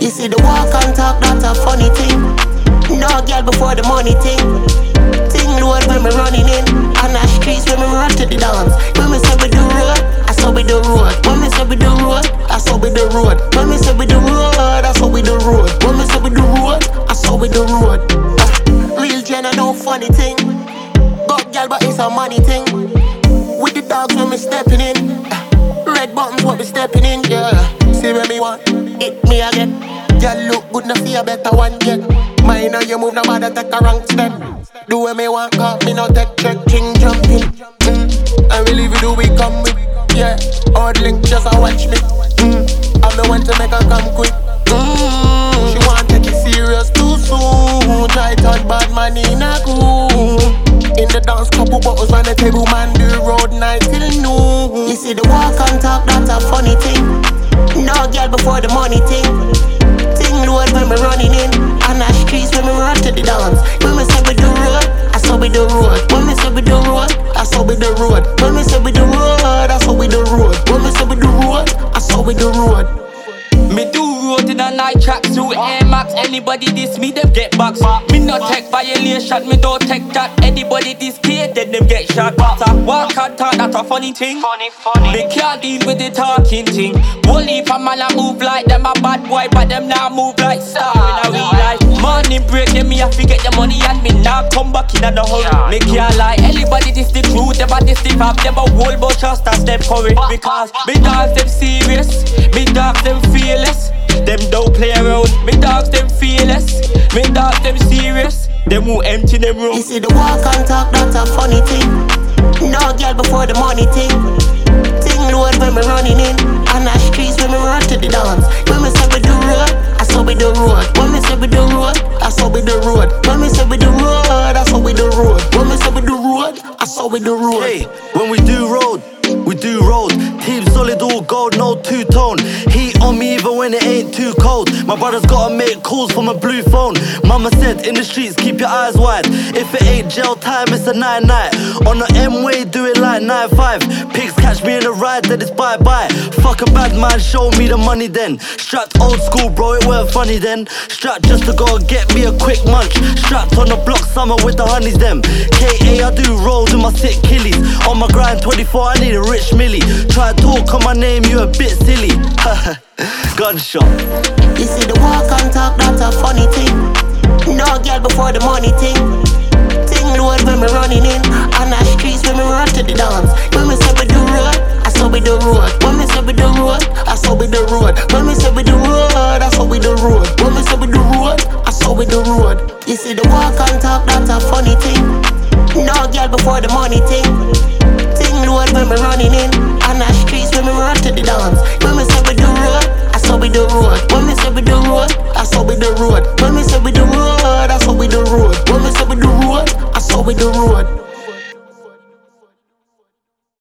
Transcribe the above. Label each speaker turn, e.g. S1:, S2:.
S1: You see the walk and talk, that's a funny thing. No girl before the money thing. Thing load when me running in. On the streets when me run to the dance. When me say we do road, I saw we do road. When me say we do road, I saw we do road. When me say we do road, I saw we do road. When me say we do road, I saw we do road. Real Jenna, no funny thing. Got girl but it's a money thing. With the dogs when me stepping in. Red buttons what we stepping in, yeah. See when me want, hit me again. Girl look good, no fear better one yet. Mine how you move, no matter take a wrong step. Do what me want, cause me no take check, king jumping. And we leave it do we come with, yeah. Hard link, just a watch me. I'm the one to make her come quick. She want take it serious too soon. Try turn bad man in a groove. In the dance, couple bottles on the table, man, do road night till noon. You see the walk and talk, that's a funny thing. No girl before the money thing. Thing load when me running in. On the streets when me run to the dance. When me say we do road, I saw we do road. When me say we do road, I saw we do road. When me say we do road, I saw we do road. When me say we do road, I saw we do road.
S2: Me do road in a night track through Air Max. Anybody diss me, them get boxed. Me not take violation, me don't take that. Anybody diss kid, then them get shot. Walk and talk, that's a funny thing. Funny. Me can't deal with the talking thing. Whole heap of man a move like them a bad boy, but them now move like star in a real life. Morning break, yeah, me have to get the money and me now come back in a no hurry. Me can't lie, anybody diss the crew, them a diss the pop, them a whole bunch of stars, them curry. Because me dogs them serious, me dogs them fearless. Them don't play around, me dogs them fearless. Me dogs them serious, them who empty them room.
S1: You see the walk and talk, that's a funny thing. No girl before the money thing. Thing load when me running in. On the streets when me run to the dance. When me say we do road, I saw we do road. When me say we do road, I saw we do road. When me say we do road, I saw we do road. When me say we do road, I saw we do road.
S3: Hey, when we do road, we do road. Team solid, all gold, no two-tone. Heat on me even when it ain't too cold. My brother's gotta make calls from a blue phone. Mama said in the streets, keep your eyes wide. If it ain't jail time, it's a night-night. On the M-way, do it like 9-5. Pigs catch me in a ride, then it's bye-bye. Fuck a bad man, show me the money then. Strapped old school, bro, it weren't funny then. Strapped just to go get me a quick munch. Strapped on the block, summer with the honeys them. K.A. I do rolls with my sick killies. On my grind 24, I need a rich millie. Try to talk on my name, you a bit silly. Gunshot.
S1: You see the walk and talk, that's a funny thing. No girl before the money thing. Thing load when me running in. On the streets when me run to the dance. When me say we do road, I saw we do road. When me say we do road, I saw we do road. When me say we do road, I saw we do road. When me say we do road, I saw we do road. You see the walk and talk, that's a funny thing. No girl before the money thing. Thing load when me running in. On the streets when me run to the dance. When me say we do road, I saw we do road. When me say we do road, I saw we do road. When me say we do road, I saw we do road. When me say we do road, I saw we do road.